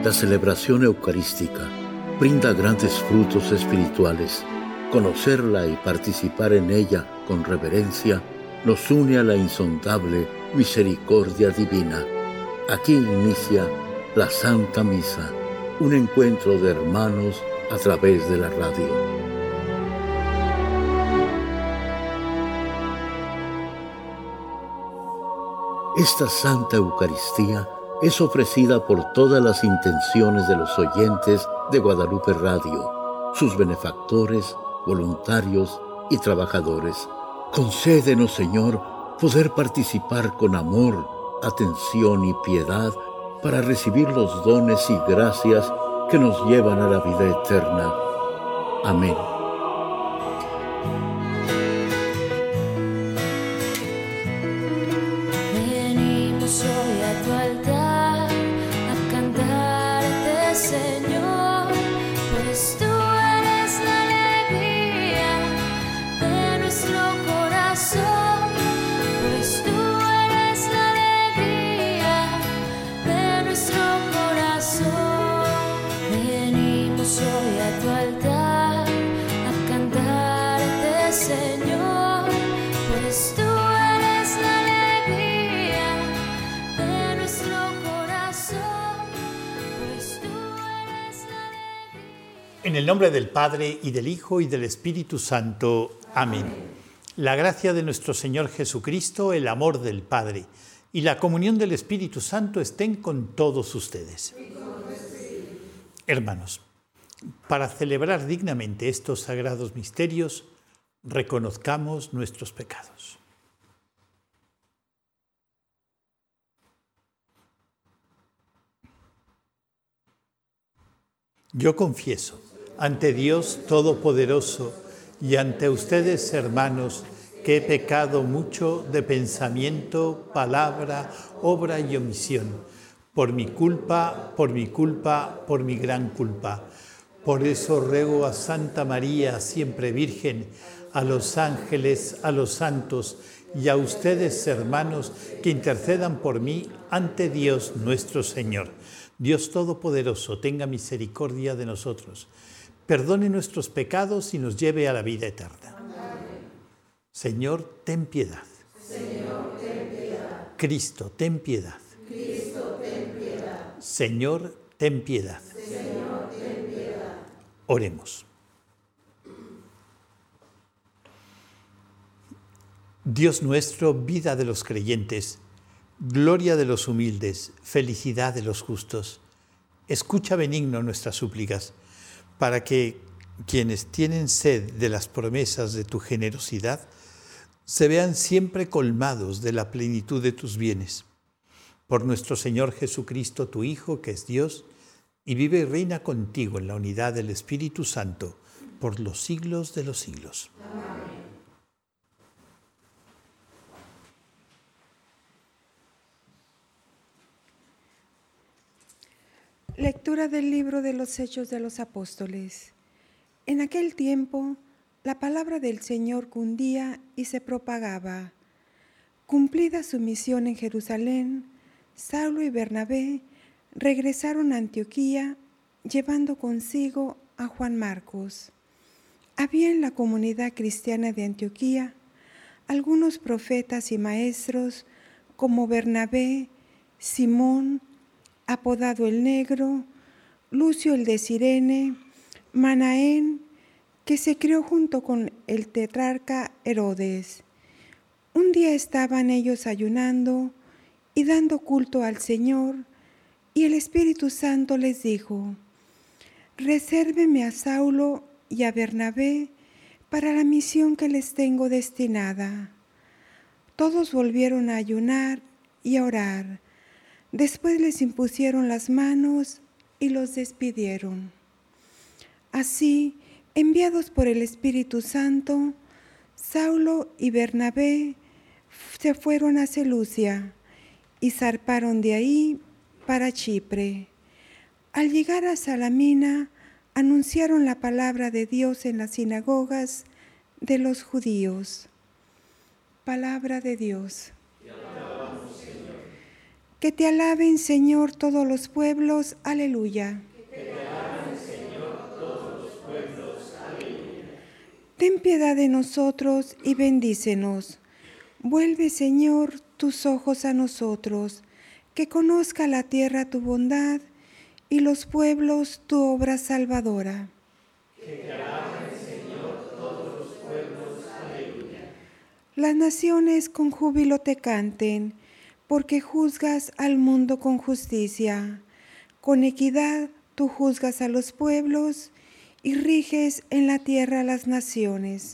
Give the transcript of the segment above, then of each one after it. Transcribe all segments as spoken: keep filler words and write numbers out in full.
La celebración eucarística brinda grandes frutos espirituales. Conocerla y participar en ella con reverencia nos une a la insondable misericordia divina. Aquí inicia la Santa Misa, un encuentro de hermanos a través de la radio. Esta Santa Eucaristía es ofrecida por todas las intenciones de los oyentes de Guadalupe Radio, sus benefactores, voluntarios y trabajadores. Concédenos, Señor, poder participar con amor, atención y piedad para recibir los dones y gracias que nos llevan a la vida eterna. Amén. Venimos hoy a tu altar a cantarte, Señor, pues tú eres la alegría de nuestro corazón, pues tú eres la alegría de nuestro corazón. Venimos hoy a tu altar a cantarte, Señor, pues tú eres la alegría de nuestro corazón, pues tú eres la alegría. En el nombre del Padre, y del Hijo, y del Espíritu Santo. Amén. La gracia de nuestro Señor Jesucristo, el amor del Padre y la comunión del Espíritu Santo estén con todos ustedes. Hermanos, para celebrar dignamente estos sagrados misterios, reconozcamos nuestros pecados. Yo confieso ante Dios Todopoderoso y ante ustedes, hermanos, que he pecado mucho de pensamiento, palabra, obra y omisión, por mi culpa, por mi culpa, por mi gran culpa. Por eso ruego a Santa María, siempre Virgen, a los ángeles, a los santos y a ustedes, hermanos, que intercedan por mí ante Dios nuestro Señor. Dios Todopoderoso, tenga misericordia de nosotros, perdone nuestros pecados y nos lleve a la vida eterna. Amén. Señor, ten piedad. Señor, ten piedad. Cristo, ten piedad. Cristo, ten piedad. Señor, ten piedad. Señor, ten piedad. Oremos. Dios nuestro, vida de los creyentes, gloria de los humildes, felicidad de los justos, escucha benigno nuestras súplicas, para que quienes tienen sed de las promesas de tu generosidad se vean siempre colmados de la plenitud de tus bienes. Por nuestro Señor Jesucristo, tu Hijo, que es Dios, y vive y reina contigo en la unidad del Espíritu Santo, por los siglos de los siglos. Amén. Lectura del libro de los Hechos de los Apóstoles. En aquel tiempo, la palabra del Señor cundía y se propagaba. Cumplida su misión en Jerusalén, Saulo y Bernabé regresaron a Antioquía, llevando consigo a Juan Marcos. Había en la comunidad cristiana de Antioquía algunos profetas y maestros como Bernabé, Simón, apodado el Negro, Lucio el de Cirene, Manaén, que se crió junto con el tetrarca Herodes. Un día estaban ellos ayunando y dando culto al Señor, y el Espíritu Santo les dijo: resérveme a Saulo y a Bernabé para la misión que les tengo destinada. Todos volvieron a ayunar y a orar. Después les impusieron las manos y los despidieron. Así, enviados por el Espíritu Santo, Saulo y Bernabé se fueron a Seleucia y zarparon de ahí para Chipre. Al llegar a Salamina, anunciaron la palabra de Dios en las sinagogas de los judíos. Palabra de Dios. Que te alaben, Señor, todos los pueblos. Aleluya. Que te alaben, Señor, todos los pueblos. Aleluya. Ten piedad de nosotros y bendícenos. Vuelve, Señor, tus ojos a nosotros, que conozca la tierra tu bondad y los pueblos tu obra salvadora. Que te alaben, Señor, todos los pueblos. Aleluya. Las naciones con júbilo te canten, porque juzgas al mundo con justicia. Con equidad tú juzgas a los pueblos y riges en la tierra a las naciones.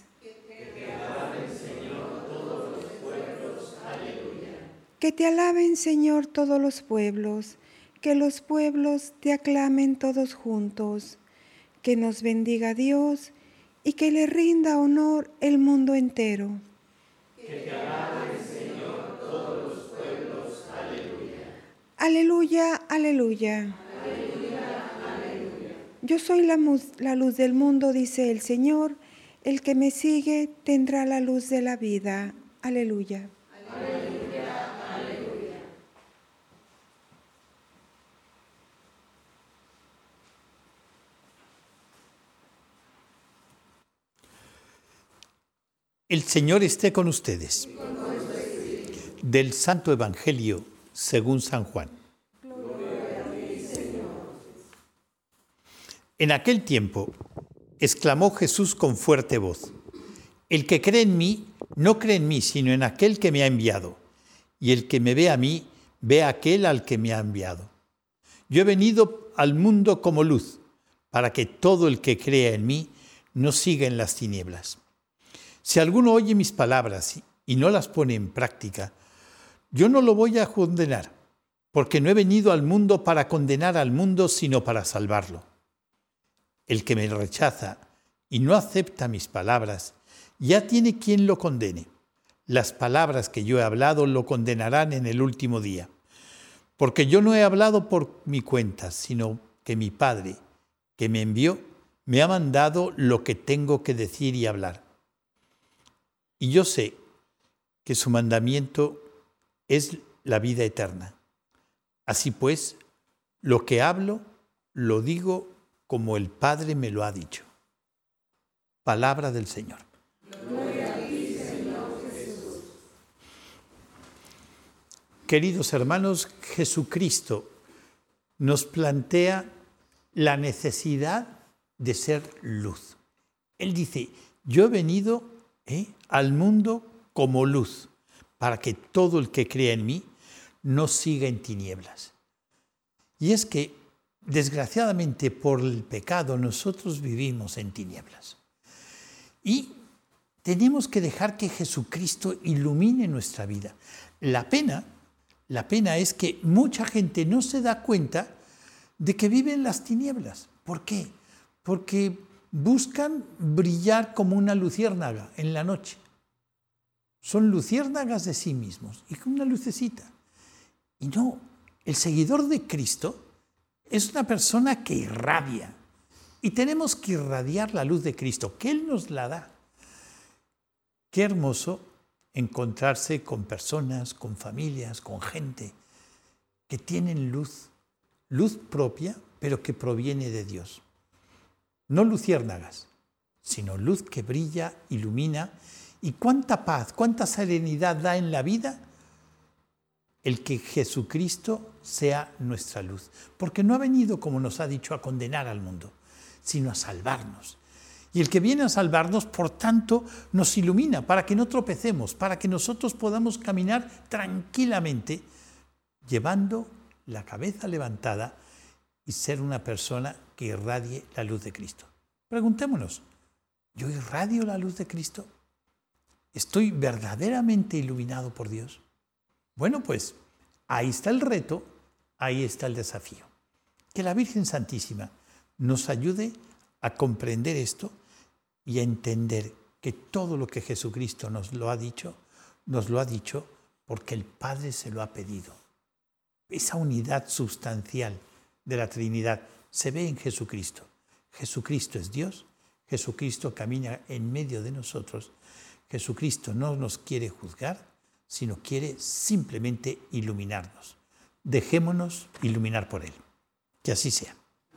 Que te alaben, Señor, todos los pueblos, que los pueblos te aclamen todos juntos, que nos bendiga Dios y que le rinda honor el mundo entero. Que te alaben, Señor, todos los pueblos. Aleluya. Aleluya, aleluya. Aleluya, aleluya. Yo soy la, la luz del mundo, dice el Señor. El que me sigue tendrá la luz de la vida. Aleluya. Aleluya. El Señor esté con ustedes. Del Santo Evangelio según San Juan. En aquel tiempo, exclamó Jesús con fuerte voz: el que cree en mí, no cree en mí, sino en aquel que me ha enviado. Y el que me ve a mí, ve a aquel al que me ha enviado. Yo he venido al mundo como luz, para que todo el que crea en mí no siga en las tinieblas. Si alguno oye mis palabras y no las pone en práctica, yo no lo voy a condenar, porque no he venido al mundo para condenar al mundo, sino para salvarlo. El que me rechaza y no acepta mis palabras, ya tiene quien lo condene. Las palabras que yo he hablado lo condenarán en el último día, porque yo no he hablado por mi cuenta, sino que mi Padre, que me envió, me ha mandado lo que tengo que decir y hablar. Y yo sé que su mandamiento es la vida eterna. Así pues, lo que hablo, lo digo como el Padre me lo ha dicho. Palabra del Señor. Gloria a ti, Señor Jesús. Queridos hermanos, Jesucristo nos plantea la necesidad de ser luz. Él dice, yo he venido ¿eh? al mundo como luz, para que todo el que crea en mí no siga en tinieblas. Y es que, desgraciadamente, por el pecado, nosotros vivimos en tinieblas. Y tenemos que dejar que Jesucristo ilumine nuestra vida. La pena, la pena es que mucha gente no se da cuenta de que vive en las tinieblas. ¿Por qué? Porque buscan brillar como una luciérnaga en la noche. Son luciérnagas de sí mismos y con una lucecita. Y no, el seguidor de Cristo es una persona que irradia. Y tenemos que irradiar la luz de Cristo, que Él nos la da. Qué hermoso encontrarse con personas, con familias, con gente que tienen luz, luz propia, pero que proviene de Dios. No luciérnagas, sino luz que brilla, ilumina. ¿Y cuánta paz, cuánta serenidad da en la vida el que Jesucristo sea nuestra luz? Porque no ha venido, como nos ha dicho, a condenar al mundo, sino a salvarnos. Y el que viene a salvarnos, por tanto, nos ilumina para que no tropecemos, para que nosotros podamos caminar tranquilamente, llevando la cabeza levantada y ser una persona que irradie la luz de Cristo. Preguntémonos, ¿yo irradio la luz de Cristo? ¿Estoy verdaderamente iluminado por Dios? Bueno, pues ahí está el reto, ahí está el desafío. Que la Virgen Santísima nos ayude a comprender esto y a entender que todo lo que Jesucristo nos lo ha dicho, nos lo ha dicho porque el Padre se lo ha pedido. Esa unidad sustancial de la Trinidad se ve en Jesucristo. Jesucristo es Dios, Jesucristo camina en medio de nosotros. Jesucristo no nos quiere juzgar, sino quiere simplemente iluminarnos. Dejémonos iluminar por Él. Que así sea.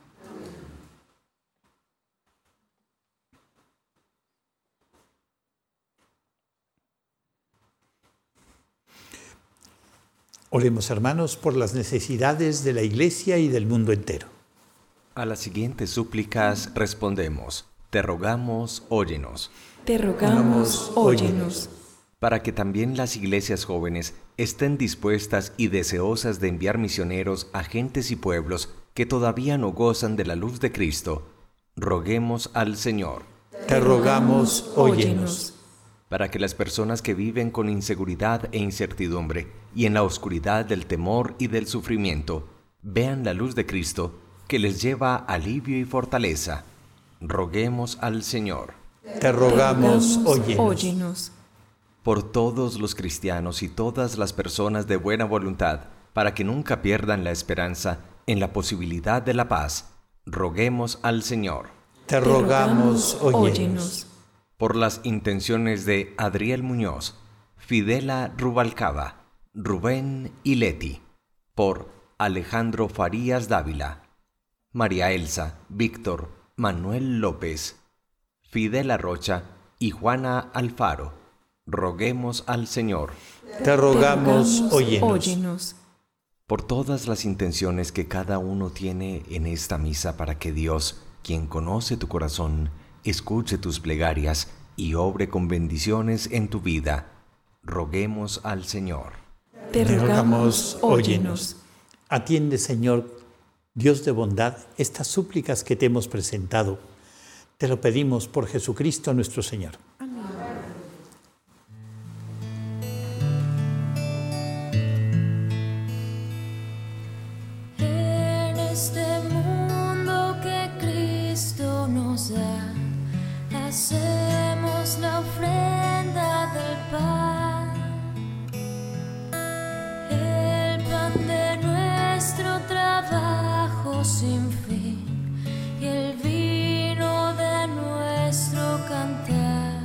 Oremos, hermanos, por las necesidades de la Iglesia y del mundo entero. A las siguientes súplicas respondemos: te rogamos, óyenos. Te rogamos, óyenos. Para que también las iglesias jóvenes estén dispuestas y deseosas de enviar misioneros a gentes y pueblos que todavía no gozan de la luz de Cristo, roguemos al Señor. Te rogamos, óyenos. Para que las personas que viven con inseguridad e incertidumbre y en la oscuridad del temor y del sufrimiento vean la luz de Cristo que les lleva alivio y fortaleza, roguemos al Señor. Te rogamos, óyenos. óyenos. Por todos los cristianos y todas las personas de buena voluntad, para que nunca pierdan la esperanza en la posibilidad de la paz, roguemos al Señor. Te rogamos, óyenos. Por las intenciones de Adriel Muñoz, Fidela Rubalcaba, Rubén y Leti. Por Alejandro Farías Dávila, María Elsa, Víctor, Manuel López, Fidela Rocha y Juana Alfaro. Roguemos al Señor. Te rogamos, óyenos. óyenos. Por todas las intenciones que cada uno tiene en esta misa, para que Dios, quien conoce tu corazón, escuche tus plegarias y obre con bendiciones en tu vida, roguemos al Señor. Te rogamos, óyenos. Atiende, Señor, Dios de bondad, estas súplicas que te hemos presentado. Te lo pedimos por Jesucristo nuestro Señor. En este mundo que Cristo nos da, hacemos la ofrenda del pan, el pan de nuestro trabajo sin fin y el vino de nuestro cantar.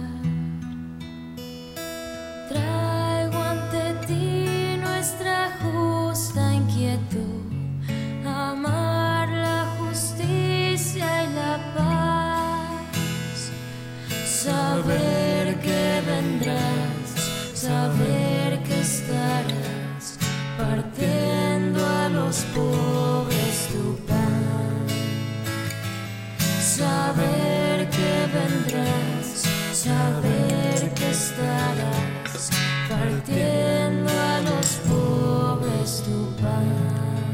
Traigo ante ti nuestra justa inquietud, amar la justicia y la paz, saber que vendrás, saber que estarás partiendo a los pobres tu pan, saber que vendrás, saber que estarás partiendo a los pobres tu pan.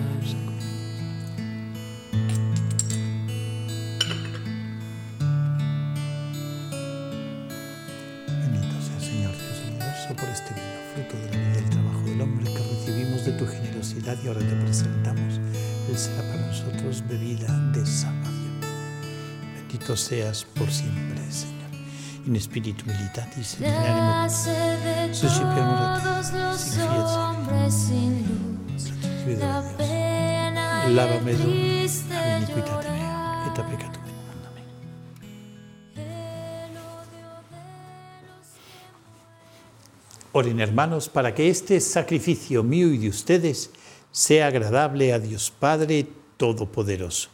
Por este vino, fruto de la vida y el trabajo del hombre que recibimos de tu generosidad y ahora te presentamos. Él será para nosotros bebida de salvación. Bendito seas por siempre, Señor. In spiritu militatis et in animo suscipiamo Todos los hombres sin luz, la pena y Lávame el du, triste ab iniquitate mea, llorar. et a peccatum meum. Amén. El odio de los Oren, hermanos, para que este sacrificio mío y de ustedes sea agradable a Dios Padre Todopoderoso.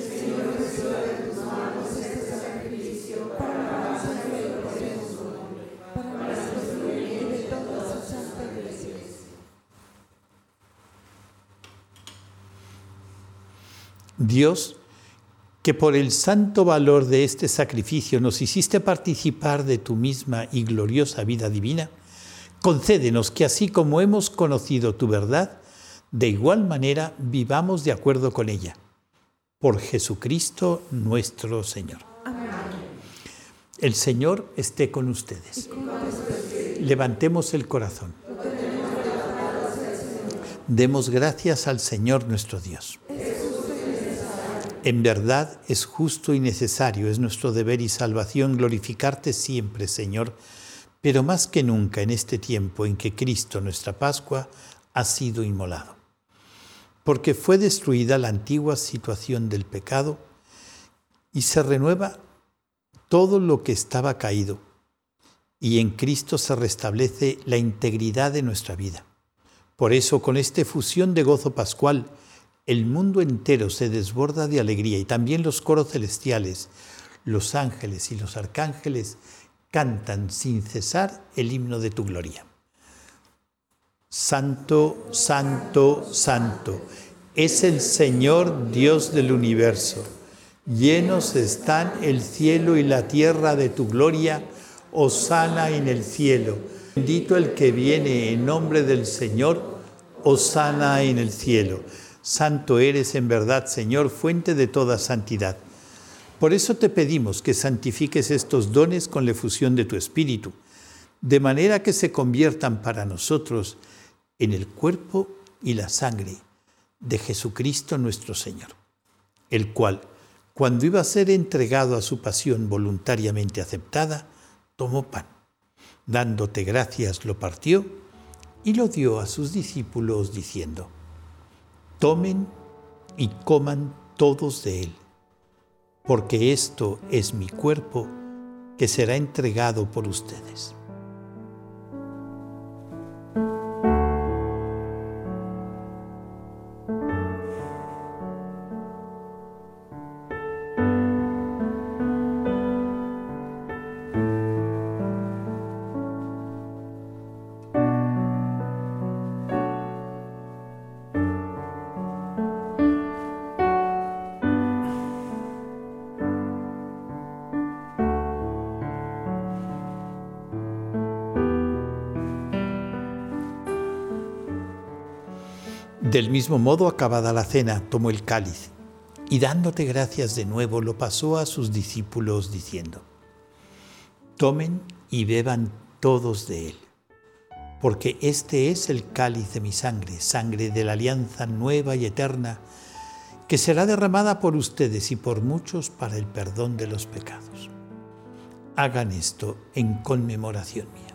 Dios, que por el santo valor de este sacrificio nos hiciste participar de tu misma y gloriosa vida divina, concédenos que así como hemos conocido tu verdad, de igual manera vivamos de acuerdo con ella. Por Jesucristo nuestro Señor. Amén. El Señor esté con ustedes. Levantemos el corazón. Demos gracias al Señor nuestro Dios. En verdad es justo y necesario, es nuestro deber y salvación glorificarte siempre, Señor, pero más que nunca en este tiempo en que Cristo, nuestra Pascua, ha sido inmolado. Porque fue destruida la antigua situación del pecado y se renueva todo lo que estaba caído, y en Cristo se restablece la integridad de nuestra vida. Por eso, con esta efusión de gozo pascual, el mundo entero se desborda de alegría y también los coros celestiales, los ángeles y los arcángeles cantan sin cesar el himno de tu gloria. Santo, santo, santo, es el Señor Dios del universo. Llenos están el cielo y la tierra de tu gloria. Hosana en el cielo. Bendito el que viene en nombre del Señor. Hosana en el cielo. Santo eres en verdad, Señor, fuente de toda santidad. Por eso te pedimos que santifiques estos dones con la efusión de tu Espíritu, de manera que se conviertan para nosotros en el cuerpo y la sangre de Jesucristo nuestro Señor, el cual, cuando iba a ser entregado a su pasión voluntariamente aceptada, tomó pan, dándote gracias lo partió y lo dio a sus discípulos diciendo: tomen y coman todos de él, porque esto es mi cuerpo que será entregado por ustedes. Del mismo modo, acabada la cena, tomó el cáliz y dándote gracias de nuevo, lo pasó a sus discípulos diciendo: tomen y beban todos de él, porque este es el cáliz de mi sangre, sangre de la alianza nueva y eterna, que será derramada por ustedes y por muchos para el perdón de los pecados. Hagan esto en conmemoración mía.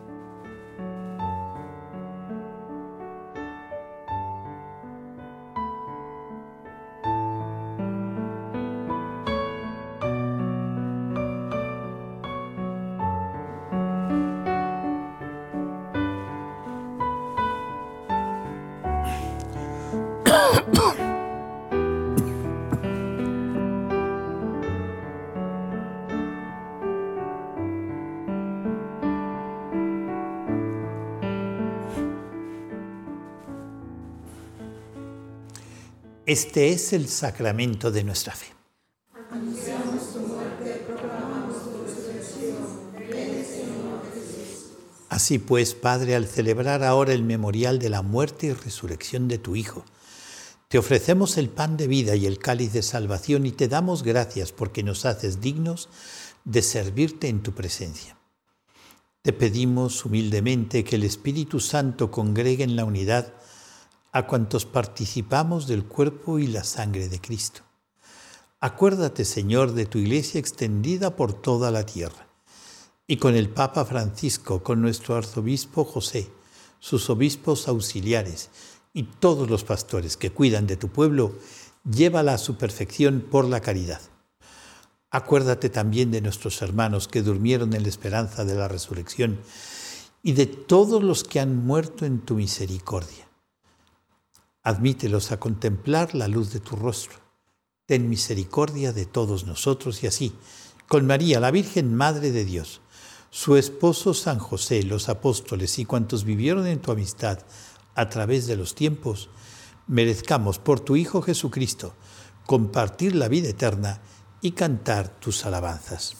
Este es el sacramento de nuestra fe. Anunciamos tu muerte, proclamamos tu resurrección. Ven, Señor Jesús. Así pues, Padre, al celebrar ahora el memorial de la muerte y resurrección de tu Hijo, te ofrecemos el pan de vida y el cáliz de salvación y te damos gracias porque nos haces dignos de servirte en tu presencia. Te pedimos humildemente que el Espíritu Santo congregue en la unidad a cuantos participamos del cuerpo y la sangre de Cristo. Acuérdate, Señor, de tu Iglesia extendida por toda la tierra, y con el Papa Francisco, con nuestro arzobispo José, sus obispos auxiliares y todos los pastores que cuidan de tu pueblo, llévala a su perfección por la caridad. Acuérdate también de nuestros hermanos que durmieron en la esperanza de la resurrección y de todos los que han muerto en tu misericordia. Admítelos a contemplar la luz de tu rostro. Ten misericordia de todos nosotros y así, con María, la Virgen Madre de Dios, su esposo San José, los apóstoles y cuantos vivieron en tu amistad a través de los tiempos, merezcamos por tu Hijo Jesucristo compartir la vida eterna y cantar tus alabanzas.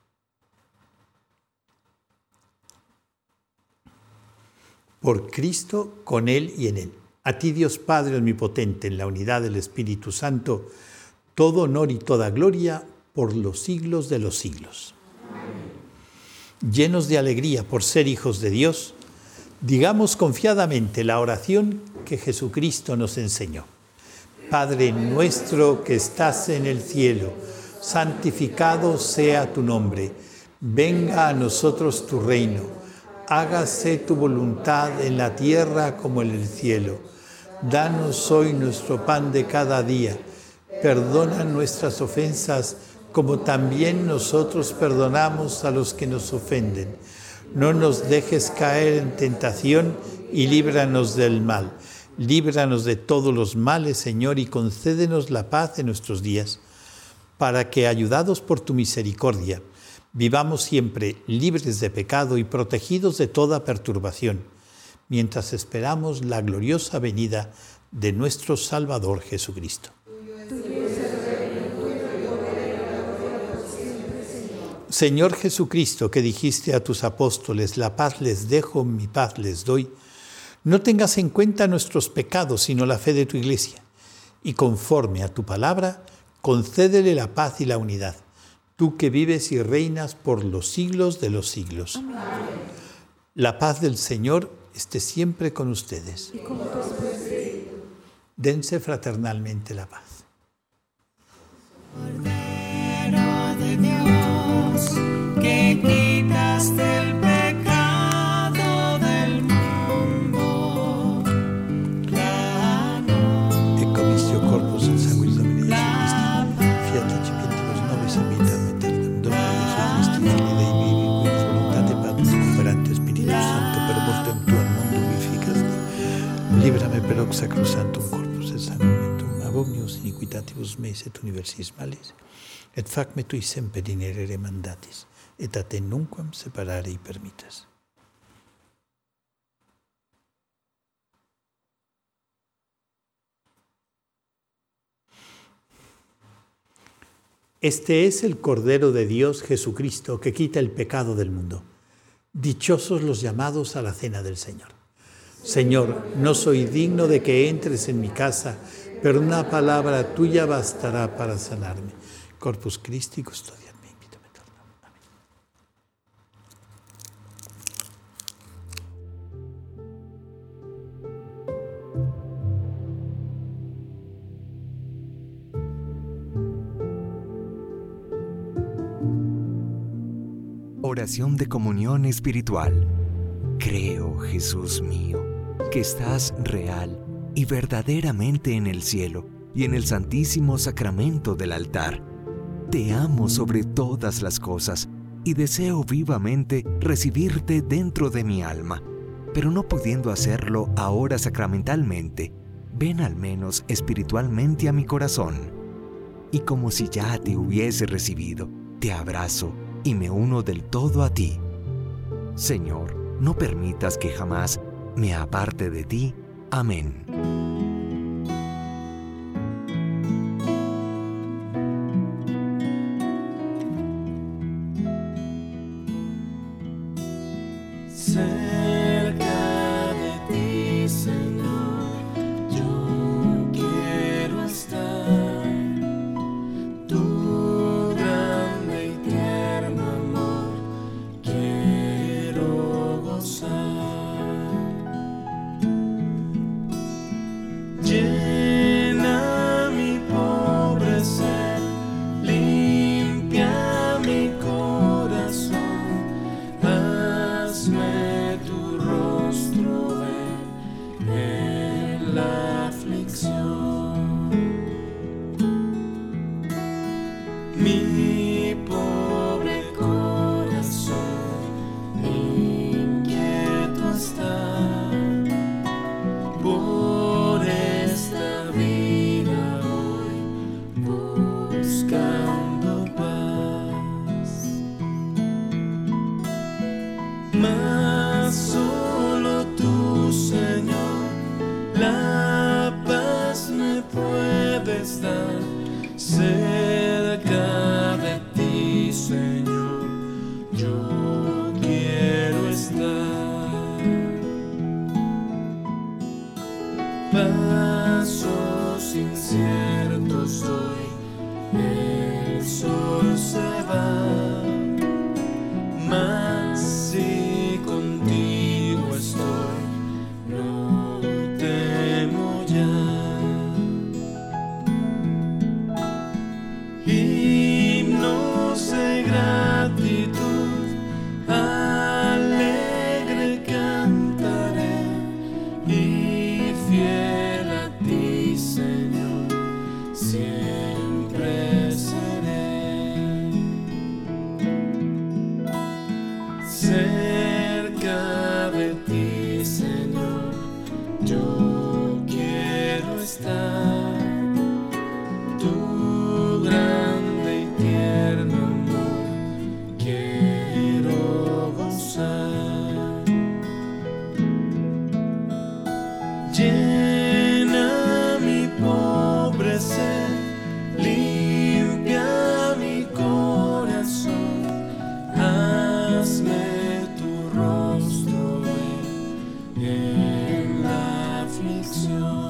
Por Cristo, con Él y en Él. A ti, Dios Padre omnipotente, en la unidad del Espíritu Santo, todo honor y toda gloria por los siglos de los siglos. Amén. Llenos de alegría por ser hijos de Dios, digamos confiadamente la oración que Jesucristo nos enseñó. Padre nuestro que estás en el cielo, santificado sea tu nombre. Venga a nosotros tu reino. Hágase tu voluntad en la tierra como en el cielo. Danos hoy nuestro pan de cada día. Perdona nuestras ofensas como también nosotros perdonamos a los que nos ofenden. no nos dejes caer en tentación y líbranos del mal. Líbranos de todos los males, Señor, y concédenos la paz en nuestros días, para que, ayudados por tu misericordia, vivamos siempre libres de pecado y protegidos de toda perturbación, mientras esperamos la gloriosa venida de nuestro Salvador Jesucristo. Señor Jesucristo, que dijiste a tus apóstoles, la paz les dejo, mi paz les doy, no tengas en cuenta nuestros pecados, sino la fe de tu Iglesia, y conforme a tu palabra, concédele la paz y la unidad, tú que vives y reinas por los siglos de los siglos. Amén. La paz del Señor esté siempre con ustedes. Y con tu espíritu. Dense fraternalmente la paz. Cordero de Dios, que quitas del pecado del mundo, claro. Ecco mistio corpus et sanguis Domini Jesu Christi, fiat accipientibus nobis in vitam aeternam, Domini Jesu Christi, Filii Dei vivi, qui voluntate Patris operante Spiritus Sancto, per mortem tuam mundo vivificasti, librame per hoc sacrosanctum corpus et sacramentum, ab omnius iniquitatibus meis et universis malis, et fac me tui semper inerere mandatis, et a te nunquam separare permittas. Este es el Cordero de Dios Jesucristo que quita el pecado del mundo. Dichosos los llamados a la cena del Señor. Señor, no soy digno de que entres en mi casa, pero una palabra tuya bastará para sanarme. Corpus Christi custodiat me in vitam aeternam. Amén. Oración de comunión espiritual. Creo, Jesús mío, que estás real y verdaderamente en el cielo y en el santísimo sacramento del altar. Te amo sobre todas las cosas y deseo vivamente recibirte dentro de mi alma, pero no pudiendo hacerlo ahora sacramentalmente, ven al menos espiritualmente a mi corazón. Y como si ya te hubiese recibido, te abrazo y me uno del todo a ti. Señor, no permitas que jamás me aparte de ti. Amén. Cerca de ti, Señor, yo quiero estar. Tu grande y tierno amor quiero gozar. Llena mi pobre ser, limpia mi corazón. Hazme tu rostro ver en la aflicción. Mi pobre corazón inquieto está por esta vida hoy, buscando paz. Mas solo tú, Señor, la paz me puedes dar. Cerca de ti, Señor, yo quiero estar. Pasos inciertos hoy, el sol se va, mas si contigo estoy, no temo ya. Himnos de gratitud, alegre cantaré, y fiel a ti, Señor, siempre seré. está tu grande y tierno amor, quiero gozar. Llena mi pobre ser, limpia mi corazón, hazme tu rostro ver en la aflicción.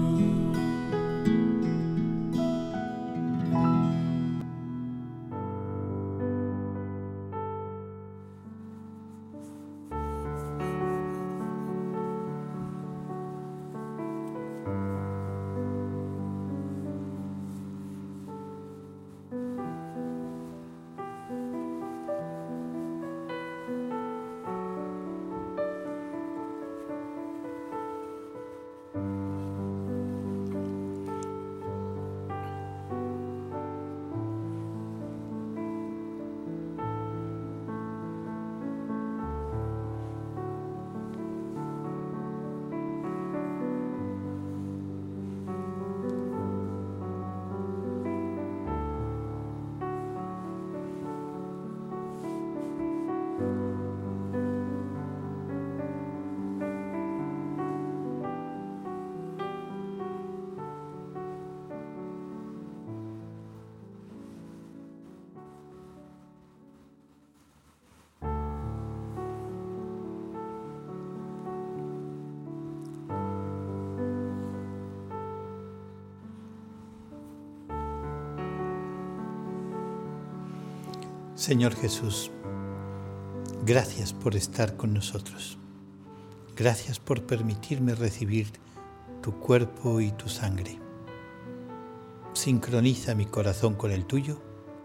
Señor Jesús, gracias por estar con nosotros. Gracias por permitirme recibir tu cuerpo y tu sangre. Sincroniza mi corazón con el tuyo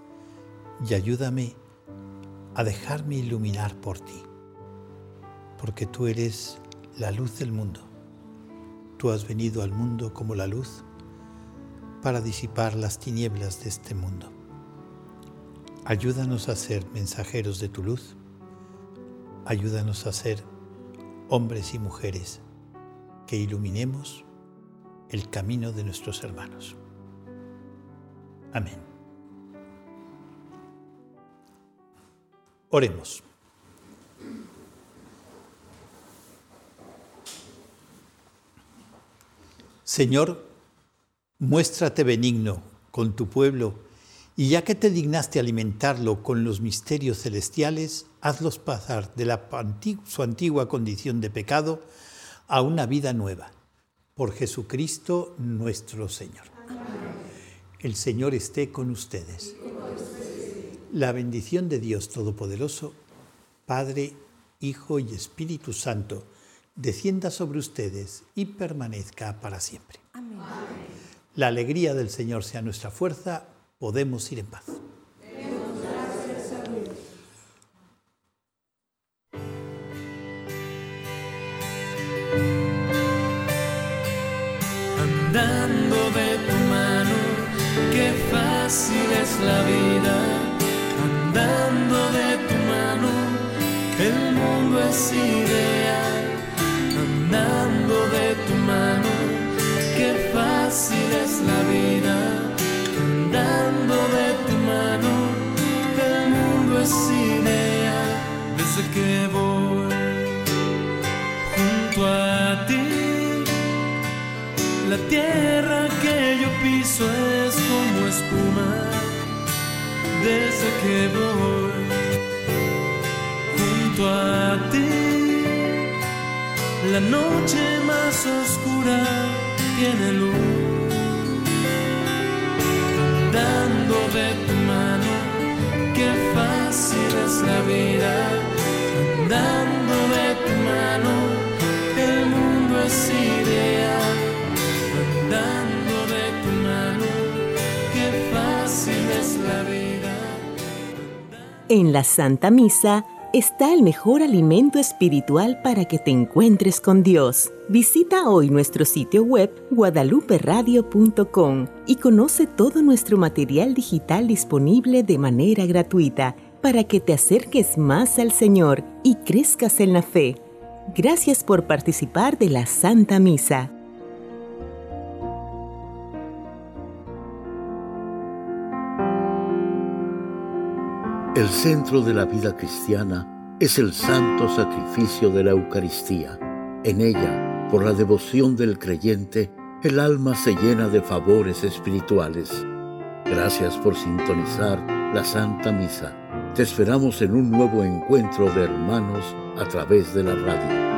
y ayúdame a dejarme iluminar por ti, porque tú eres la luz del mundo. Tú has venido al mundo como la luz para disipar las tinieblas de este mundo. Ayúdanos a ser mensajeros de tu luz. Ayúdanos a ser hombres y mujeres que iluminemos el camino de nuestros hermanos. Amén. Oremos. Señor, muéstrate benigno con tu pueblo, y ya que te dignaste alimentarlo con los misterios celestiales, hazlos pasar de la, su antigua condición de pecado a una vida nueva. Por Jesucristo nuestro Señor. Amén. El Señor esté con ustedes. La bendición de Dios Todopoderoso, Padre, Hijo y Espíritu Santo, descienda sobre ustedes y permanezca para siempre. Amén. La alegría del Señor sea nuestra fuerza. Podemos ir en paz. Demos gracias a Dios. Andando de tu mano, qué fácil es la vida. Andando de tu mano, el mundo es ideal. Andando de tu mano, qué fácil es la vida. Andando de tu mano, el mundo es ideal. Desde que voy junto a ti, la tierra que yo piso es como espuma. Desde que voy junto a ti, la noche más oscura tiene luz. Andando de tu mano, qué fácil es la vida. Andando de tu mano, el mundo es ideal. Andando de tu mano, qué fácil es la vida. En la Santa Misa está el mejor alimento espiritual para que te encuentres con Dios. Visita hoy nuestro sitio web guadalupe radio punto com y conoce todo nuestro material digital disponible de manera gratuita para que te acerques más al Señor y crezcas en la fe. Gracias por participar de la Santa Misa. El centro de la vida cristiana es el santo sacrificio de la Eucaristía. En ella, por la devoción del creyente, el alma se llena de favores espirituales. Gracias por sintonizar la Santa Misa. Te esperamos en un nuevo encuentro de hermanos a través de la radio.